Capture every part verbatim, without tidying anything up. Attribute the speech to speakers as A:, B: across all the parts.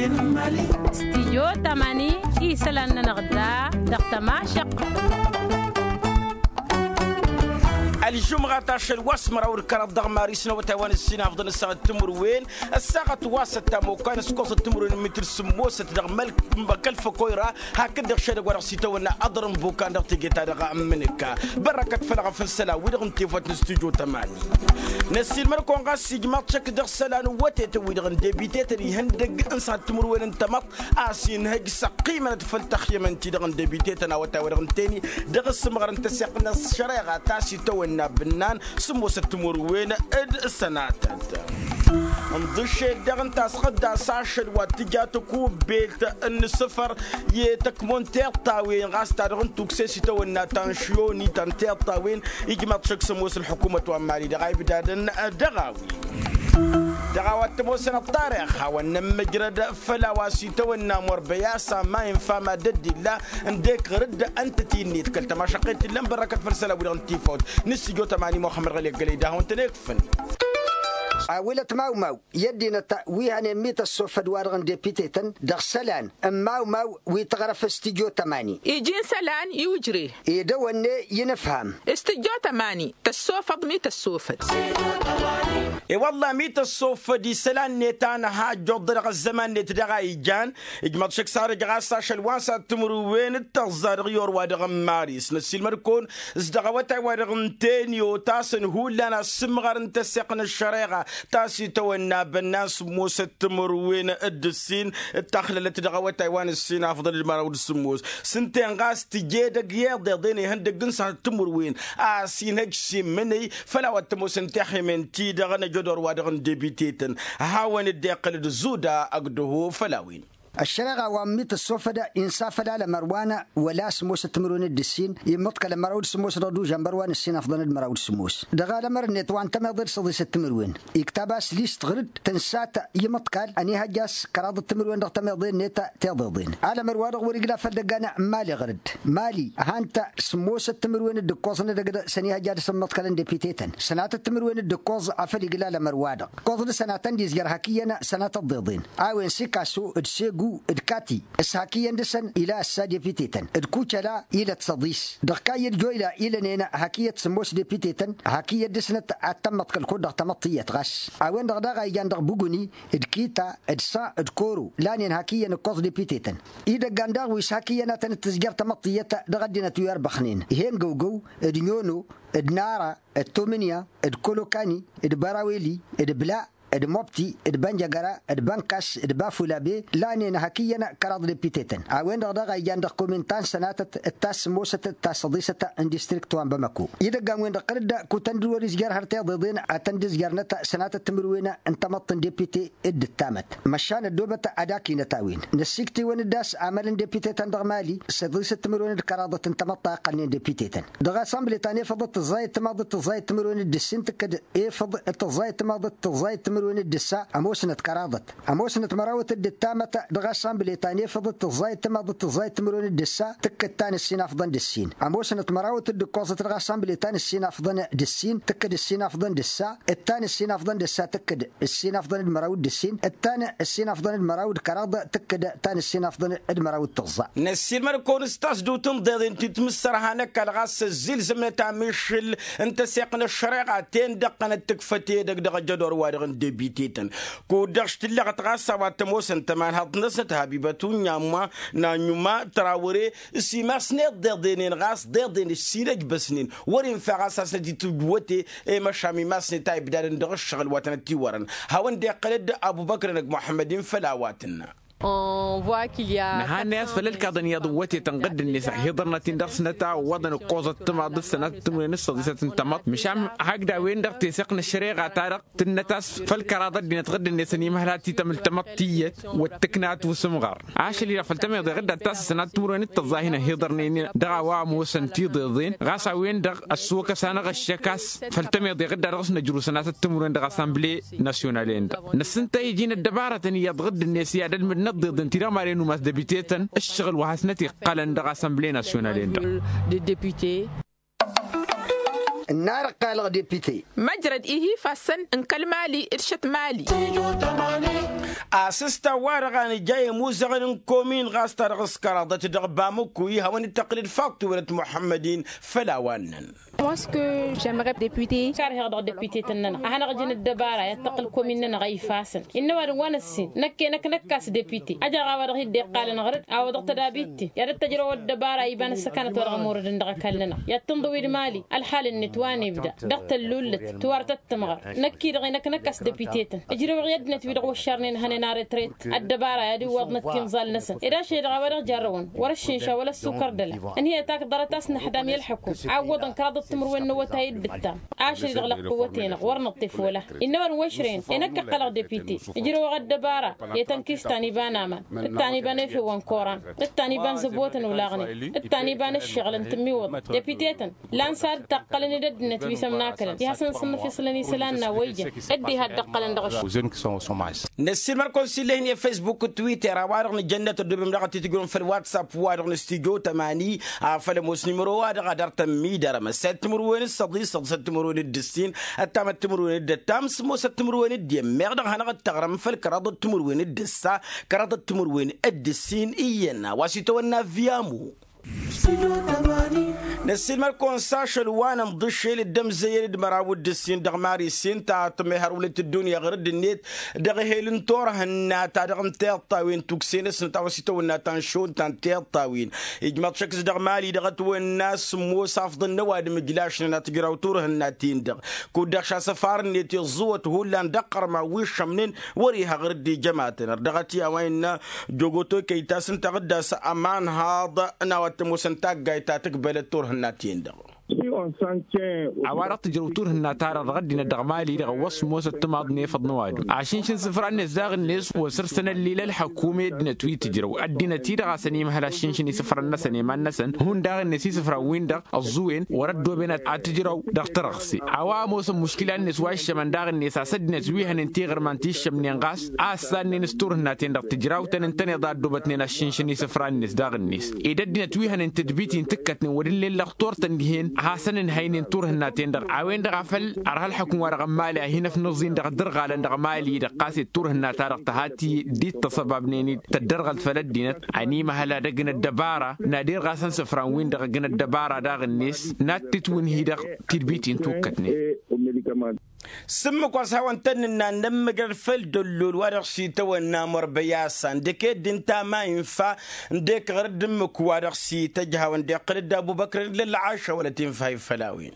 A: استيو تماني إيسلان نغدا دقتما شق
B: الجمعة تاش الواسمرة والكرة ضغماري سنة وتوان السنة أفضل الساعة التمروين الساعة واسطة موكان سكوس التمروين متر سموسة دغمل بكلف كويرة هكذا شيء ورا سيتونا أضرم بوكان دغتي تارغا منك بركة فلغة في السلا ودغم تيفوت نستوجو تماني نسيل مركون غاس سيجما تشك دغ سلان وتيت ودغن ديبيتيت هندق انسان التمروين انتمط اسين هج سقيمة تفلتخ يمنتي دغن ديبيتيت انا وتاورغن تاني دغ السمغر انت سيقنا الشريعة تاسي تونا بنان سمو ستمر وين اد السناتات نضشي دغن تاسخد ساشد واتجاتكو بيت ان صفر يتكمون تير طاوين غاس تارغن توكسيسي تونا تانشيوني تان تير طاوين يجمع تشك سموس الحكومة وامالي دغاي بدادن دغاوي دغاوات موسن الطارق هاون مجرد فلاواسي تونا مربياسا ما ينفع ما ددي لا نديك رد انت تيني تكلت ما شقيت لم بركه فرسله ودغن تيفوت نسجو تماني محمد غلي قليدا هون تنكفن
C: ولت ماو ماو يدينا ويهاني ميت الصوف دوارغن ديبيتيتن دغسلان ماو ماو ويتغرف استجو تماني
D: يجين سلان يوجري
C: يدوني ينفهم
D: استجو تماني تسوفض ميت الصوفد
B: اي والله ميت الصوف دي سلان نيتانا ها جودر الزمان نتدغا يجان اجمد شك صار جغاسا شلوانسا تمرو وين التغزار غيور وادغ ماريس نسيل مركون ازدغوتا وادغ تانيو تاسن هو لنا سمغر انتسقنا الشريغة تاسي تونا بالناس موسى تمروين الدسين التخلة تدغوا تايوان السين افضل المراود السموس سنتين غاس تجيدا غير ديني هندق جنسا تمروين اسين هجسي مني فلا وتموس انتحي من تي دغن جدور وادغن ديبيتيتن هاون الدقل الزودا اقده فلاوين
C: الشرغة وميت الصوفدة إنصاف لا مروانة ولا سموس تمرون الدسين يمطك لمراود سموس ردو جنبروان السين أفضل المراود سموس دغال مرنت وان تمضر صدي ستمروين يكتباس ليست غرد تنسات يمطكال أني هجاس كراض التمروين دغ تمضين نيتا تضضين على مروان ورقلا فدقانا مالي غرد مالي هانتا سموس التمروين الدكوزن دغ سني هجاس سمطكال ديبيتيتن سنات التمروين الدكوز عفلي قلال مروادق كوزن سناتن ديز جرهكينا سنات الضضين آوين سيكاسو ادسيقو ادكاتي اسهاكي يندسن الى السادية بيتيتن ادكوشلا الى تصديس دقاير جويلا الى نينا هاكية سموس دي بيتيتن هاكية دسنت اتمت كالكود دغتمطية غش اوين دغداغا يجان دغ بوغوني ادكيتا ادسا ادكورو لانين هاكية نقوص دي بيتيتن اذا غانداغ ويس هاكية ناتن التسجير تمطية دغدنا تويار بخنين هين جو جو ادنيونو ادنارا التومنيا ادكولوكاني ادباراويلي ادبلا ادموبتي ادبانجاغارا ادبانكاس ادبافولابي لاني نهكينا كراد ديبيتيتن اوين دغداغا يجان كومنتان سنات التاس موسة التصديسة اندستريكت وان بمكو اذا قاموين دقرد كوتندرو ريزجار هرتي ضدين اتندز جارنتا سنات التمروينه انتمطن ديبيتي اد التامت مشان الدوبه اداكي نتاوين نسيكتي وين الداس عمل ديبيتيتن دغمالي سديسة التمروين الكراده انتمط قلني ديبيتيتن دغا سامبلي تاني فضت الزايد تماضت الزايد التمروين الدسنت كد اي فض الزايد تماضت الزايد التمروين الدسا اموسنة كراضت اموسنة مراوت الدتامة دغاسام بليتانية فضت الزايد تماضت الزايد تمرون الدسا تكتان السين افضن دسين اموسنة مراوت الدكوزة دغاسام بليتان السين افضن دسين تكد السين افضن دسا التان السين افضن دسا تكد السين افضن المراود دسين التان السين افضن المراود كراضة تكد تان السين افضن المراود تغزا
B: نسير مركون استاس دوتن ضد انت تمسر هانك الغاس الزيل زمن تعمشل انت سيقنا الشريعة تين دقنا التكفتي دق دق جدور وادغن بيتيتن كودش تلغ تغاسا واتموسن تمان هاد نسنت حبيبتو نياما نانيوما تراوري سيما سنيد ديردين غاس ديردين السيرج بسنين ورين فغاسا سدي تجوتي اي مشامي ماسني تاي بدارن دغ الشغل واتن تيورن هاون دي قلد ابو بكر محمد فلاواتنا
D: On voit qu'il y a
E: نهانيس فللكادن يضوتي تنقد النساء هضرنا تندرس نتا وضن قوزة تماض السنة تمرين الصديسة تنتمط مشام هكذا وين دق تسقن الشريعة تارق تنتاس فالكرادة دي نتغد النساء نيمهلاتي تمل تمطية والتكنات والسمغار عاش اللي فلتمي غدا تاس سنة تمرين التظاهنة هضرنين دغا وامو سنتي ضيضين غاسا وين دغ السوق سنة غشكاس فلتمي غدا رغسنا جرو سنة تمرين دغ اسامبلي ناسيونالين نسنتا يجينا الدبارة يضغد الناس يعدل نضد انترا مارينو ماس ديبيتيتن الشغل وحسنتي قال عند اسامبلي ناسيونالين
D: دي ديبيتي
C: النار قال ديبيتي
D: مجرد إيه فاسن إن كالمالي إرشت مالي
B: أسستا وارغاني جاي موزغن كومين غاستر غسكرا ضت دغبامكوي هون التقليد فاكتو ولد محمدين فلاوانن.
F: Moi, ce que j'aimerais député.
A: كار هذا ديبيتي تننا أنا غجن الدبارة يتقل كوميننا غي فاسن إنه وارن وانسين نكى نك نكاس ديبيتي أجا غاور هيد قال نغرد أو ضغط دابيتي يا التجربة الدبارة يبان السكانة ورغمور دندغ كلنا يتنضوي المالي الحال النتواني يبدأ ضغط اللولت توارت التمغر نكي رغي نك نكاس ديبيتي أجري وغيدنا تبي رغو الشرنين هني نار تريت الدبارة يدي وضنت كنزال نسن إذا شيء غاور جرون ولا الشنشة ولا السكر دلا إن هي تاك ضرتاس نحدام يلحقوا عوضا كراد التمر والنوة هيد التام عاشر يغلق قوتين ورنا الطفولة إنما وشرين إنك قلق ديبيتي يجروا غد دبارة يتنكيس تاني باناما التاني بان في وانكوران التاني بان زبوتن ولاغني التاني بان الشغل انتمي وض ديبيتيتن لان صار تقلني ددنت بيسمناكل يا حسن صنف يصلني سلاننا ويجه ادي هاد دقلن دغش
B: نسير مركون سيلين يا فيسبوك تويتر وارغ جنة الدبم دغتي تقولون في الواتساب وارغ استيجو تماني عفل مسلم رواد غدر تمي درم ست مروين الصديق ست مروين الدسين التام التمرون الدتام سمو ست مروين الديم مغدغ هنا تغرم في الكراد التمروين الدسا كراد التمروين الدسين إينا واسيتونا فيامو نسيل مركون ساشل وانا مضشي للدم زي مراود الدسين دغماري سين تا تمهر ولت الدنيا غرد النيت دغ هيلن تور هنا تا دغ نتي طاوين توكسين سن تا وسيتونا تنشون تنتي طاوين اجمع شكس دغمالي دغت والناس مو صافض النواد مجلاش نا تقراو تور هنا تين دغ كودخ سفار نيتي زوت هولان دقر ما وش منين وريها غرد جماعتنا دغتي وين جوجوتو كيتا سن تغدس امان هذا انا مسنتاق جايتا تقبل التور هناتين دغ
E: عوارات جروتور هنا تارا غدنا دغمالي دغ وص موسى تماض نيفض نوادو عشان شن سفر عن زاغ الناس وسرسنا الليله الحكومه دنا تويت جرو ادينا تيدا سني مهلا شن شن سفر الناس ني ما نسن هون داغ الناس سفر وين دغ الزوين وردو بينات اتجرو دغ ترخسي عوا موسى مشكله الناس واش من داغ الناس سدنا زوي هننتي غير مانتيش من ينقاس اسان نستور هنا تين دغ تجراو تنتني ضاد دوبتني شن شن سفر الناس داغ الناس اذا دنا توي هننت دبيتي تكتني ودل لختور تنهين حسن هينين تور هنا تندر عوين دغفل أرهل حكم ورق مالي هنا في نظين دغ درغال دغ مالي دقاسي تور هنا تارق تهاتي دي تصبب نيني تدرغل فلد دينت عني مهلا دغن الدبارة نادير غاسن سفران وين دغن الدبارة داغ الناس ناتتوين هي دغ تربيتين توكتني
B: سمك وسهوان تننا نمجر فل دلول ورقسي تو النامر بياسان ديك دنتا ما ينفع ديك غير دمك ورقسي تجها ونديك قرد ابو بكر للعاشة ولا تنفع فلاوين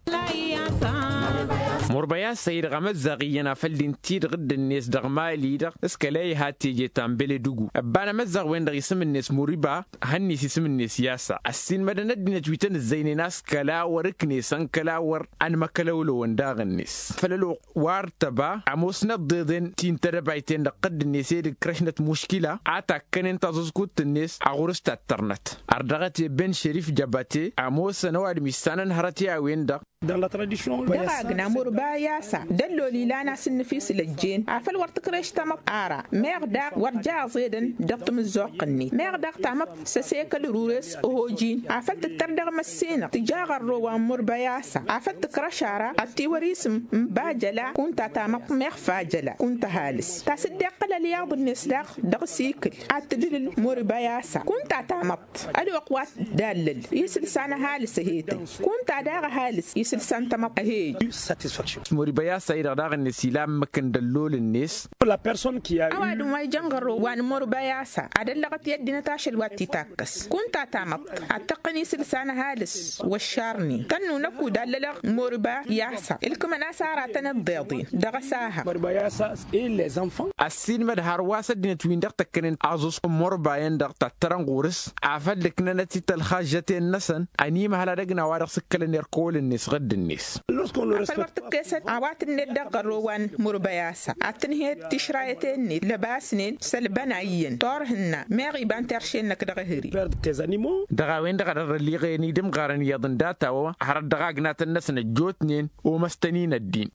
E: مربيا سيد غمز زغينا فلدين تير غد الناس دغمالي دغ اسكلاي هاتي جيتان بلي دوغو ابانا مزغ وين دغ يسم الناس مريبا هني سيسم الناس ياسا السين مدن دنا تويتن الزين ناس كلا وركني سن كلا ور ان مكلولو ونداغ الناس فللو وارتبا عموسنا ضدن تين تربايتين قد الناس كرشنت مشكله عتا كنن تزكوت الناس اغورست الترنت اردغت بن شريف جباتي عموس نواد ميسانن هرتي وين دغ
D: dans la tradition دغنا مربا ياسا دلو لي لانا سنفيس للجين عفل ورتكريش تمب ارا ميغدا ورجا زيدن دقتم الزوقني ميغدا تمب سسيكل رورس اوجين عفل تتردغ مسينا تجاغر رو مربا ياسا عفل تكرشارا اتي وريسم باجلا كنت تمب مخفاجلا كنت هالس تصدق للياض النسدق دغ سيكل اتدل مربا ياسا كنت تمب ادو قوات دلل يسل سنه هالس هيتن كنت داغ هالس يسل سنه ما هي
E: مربيا سيد غداغ النسيلام مكن دلول الناس
G: la personne qui a
D: awadu may jangaro wan مربيا سا ادلغت يدنا تاشل واتي تاكس كنت تامط اتقني سلسان هالس والشارني تنو نكو دلل مربا ياسا الكم ناس راتنا الضيضين دغساها
G: مربيا سا et les enfants
E: السين مد هرواسه دين توين دق تكنن ازوس مربيا دق تترنغورس عفدك نتي تلخاجتين نسن اني ما هلا دغنا وارق سكل نركول الناس غد الناس
D: فالورتكست عوات الندق الروان مربياسا اتنهي تشرايتين لباسنين سلبنايين طارهن ماغي بان ترشين نك دغهري
E: دغا وين دغا اللي غيني دم غارن يضن داتا و حرد دغا غنات الناس نجوتنين ومستنين الدين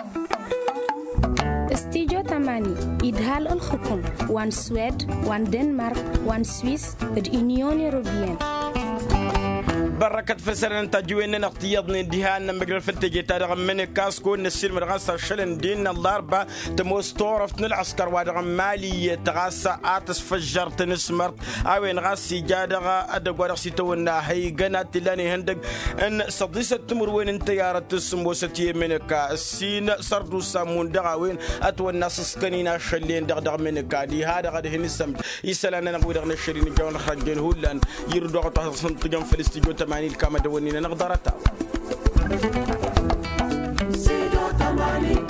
H: استيجو تماني إدهال الحكم وان سويد وان دنمارك وان سويس اليونيون يوروبيان
B: بركة فسرن تجوين نقتيضني دهان مقرر فتجي تارغ من كاسكو نسير من غاسة شلن دين الضربة تموس طورف العسكر وادغ مالي تغاسة آتس فجر تنسمرت اوين غاسي جادغا ادق ورغسي تونا هي قنات لاني هندق ان صديسة تمر وين انتيارة تسموستي منك السين سردو سامون دغا وين اتو الناس سكنينا شلين دغ دغ منك دي هذا غد هني سمت يسالانا نقول دغ نشرين جون خرجين هولان يردو تصنت جم فلسطين تماني الكامة دونينا نقدرتها